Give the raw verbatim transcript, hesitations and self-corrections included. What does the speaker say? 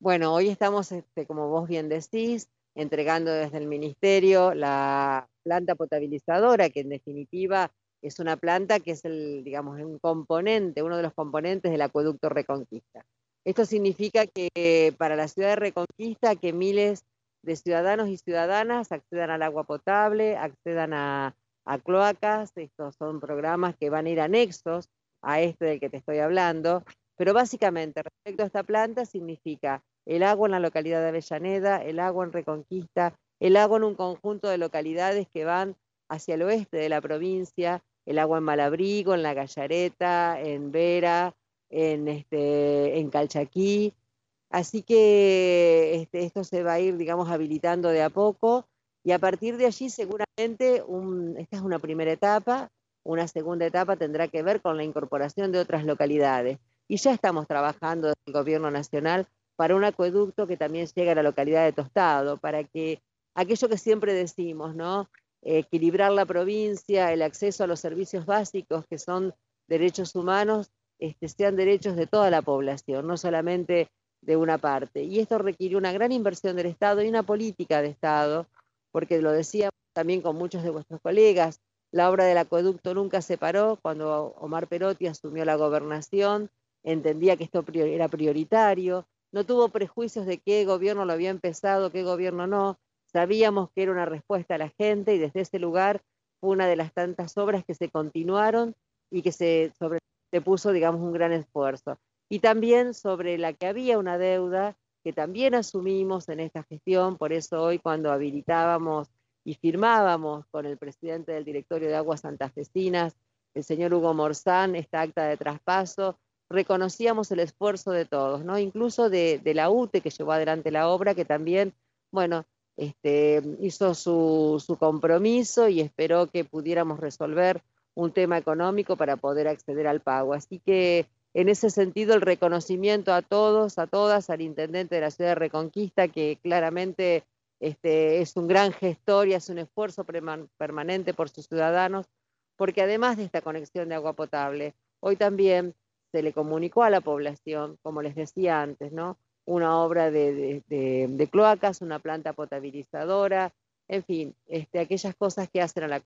Bueno, hoy estamos, este, como vos bien decís, entregando desde el Ministerio la planta potabilizadora, que en definitiva es una planta que es el, digamos, un componente, uno de los componentes del acueducto Reconquista. Esto significa que para la ciudad de Reconquista, que miles de ciudadanos y ciudadanas accedan al agua potable, accedan a, a cloacas. Estos son programas que van a ir anexos a este del que te estoy hablando, pero básicamente respecto a esta planta significa el agua en la localidad de Avellaneda, el agua en Reconquista, el agua en un conjunto de localidades que van hacia el oeste de la provincia, el agua en Malabrigo, en La Gallareta, en Vera, en, este, en Calchaquí. Así que este, esto se va a ir, digamos, habilitando de a poco y a partir de allí seguramente un, esta es una primera etapa, una segunda etapa tendrá que ver con la incorporación de otras localidades. Y ya estamos trabajando desde el gobierno nacional para un acueducto que también llegue a la localidad de Tostado, para que aquello que siempre decimos, ¿no? Equilibrar la provincia, el acceso a los servicios básicos que son derechos humanos, este, sean derechos de toda la población, no solamente de una parte. Y esto requiere una gran inversión del Estado y una política de Estado, porque lo decíamos también con muchos de vuestros colegas, la obra del acueducto nunca se paró. Cuando Omar Perotti asumió la gobernación, entendía que esto era prioritario, no tuvo prejuicios de qué gobierno lo había empezado, qué gobierno no, sabíamos que era una respuesta a la gente y desde ese lugar fue una de las tantas obras que se continuaron y que se, sobre, se puso, digamos, un gran esfuerzo. Y también sobre la que había una deuda que también asumimos en esta gestión, por eso hoy cuando habilitábamos y firmábamos con el presidente del directorio de Aguas Santafesinas, el señor Hugo Morzán, esta acta de traspaso, reconocíamos el esfuerzo de todos, ¿no? Incluso de, de la U T E que llevó adelante la obra, que también, bueno, este, hizo su, su compromiso y esperó que pudiéramos resolver un tema económico para poder acceder al pago. Así que en ese sentido el reconocimiento a todos, a todas, al intendente de la ciudad de Reconquista, que claramente este, es un gran gestor y hace un esfuerzo permanente por sus ciudadanos, porque además de esta conexión de agua potable, hoy también se le comunicó a la población, como les decía antes, ¿no? Una obra de, de, de, de cloacas, una planta potabilizadora, en fin, este, aquellas cosas que hacen a la